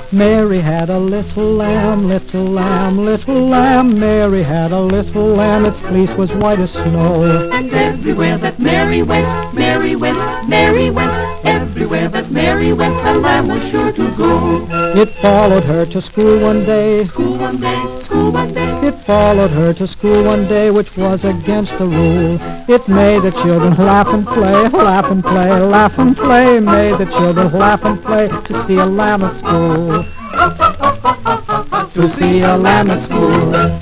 Mary had a little lamb, little lamb, little lamb. Mary had a little lamb, its fleece was white as snow. And everywhere that Mary went, Mary went, Mary went. Everywhere that Mary went, the lamb was sure to go. It followed her to school one day, School one day, school one day. it followed her to school one day, which was against the rule. It made the children laugh and play, laugh and play, laugh and play. Made the children laugh and play to see a lamb at school. To see a lamb at school.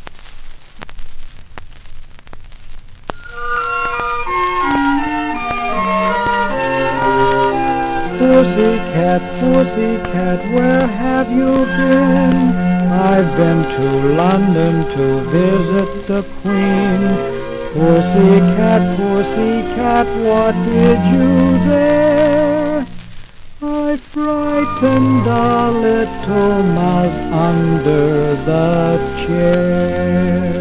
Pussycat, pussycat, where have you been? I've been to London to visit the Queen. Pussycat, pussycat, what did you there? I frightened a little mouse under the chair.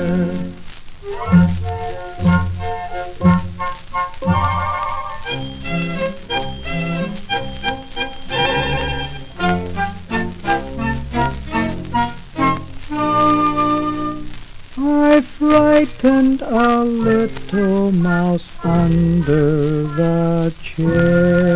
I frightened a little mouse under the chair.